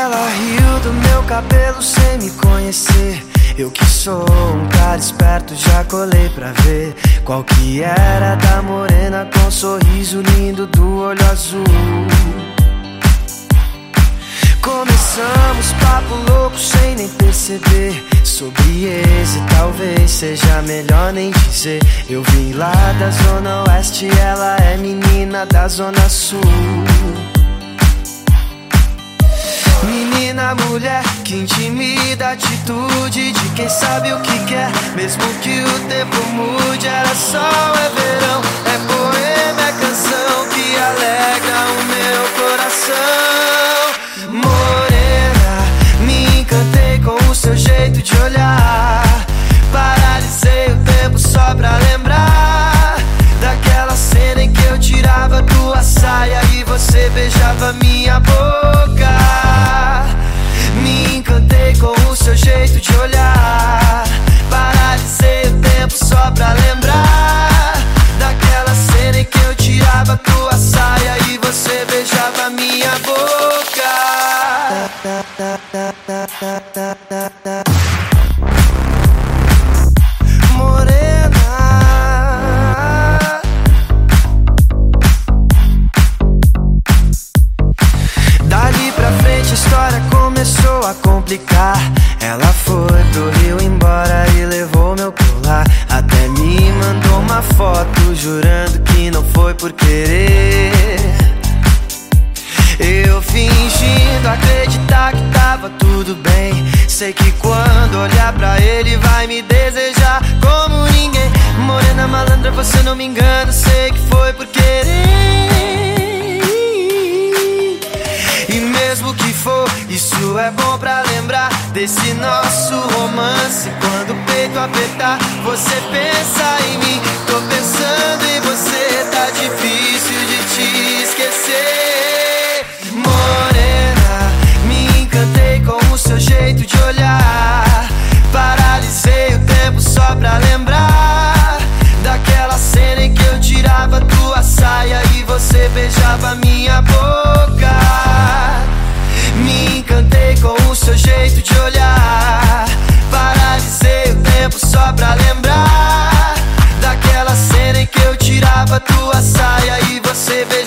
Ela riu do meu cabelo sem me conhecer. Eu que sou um cara esperto já colei pra ver qual que era da morena com sorriso lindo do olho azul. Começamos papo louco sem nem perceber sobre esse, talvez seja melhor nem dizer. Eu vim lá da zona oeste, ela é menina da zona sul. Menina, mulher, que intimida a atitude de quem sabe o que quer, mesmo que o tempo mude. Era sol, é verão, é poema, é canção que alegra o meu coração. Morena, me encantei com o seu jeito de olhar. Paralisei o tempo só pra lembrar daquela cena em que eu tirava tua saia e você beijava minha boca. Me encantei com o seu jeito de olhar. Paralisei o tempo só pra lembrar daquela cena em que eu tirava tua saia e você beijava minha boca. Morena, dali pra frente a história começou a complicar. Ela foi pro Rio embora e levou meu colar. Até me mandou uma foto jurando que não foi por querer. Eu fingindo acreditar que tava tudo bem. Sei que quando olhar pra ele vai me desejar como ninguém. Morena malandra, você não me engana, sei que foi por querer. E mesmo que for, isso é bom pra lembrar desse nosso romance. Quando o peito apertar, você pensa em mim. Tô pensando em você, tá difícil de te esquecer. Morena, me encantei com o seu jeito de olhar. Paralisei o tempo só pra lembrar daquela cena em que eu tirava tua saia e você beijava minha boca. Me encantei com o seu jeito de olhar. Paralisei o tempo só pra lembrar daquela cena em que eu tirava tua saia e você beijava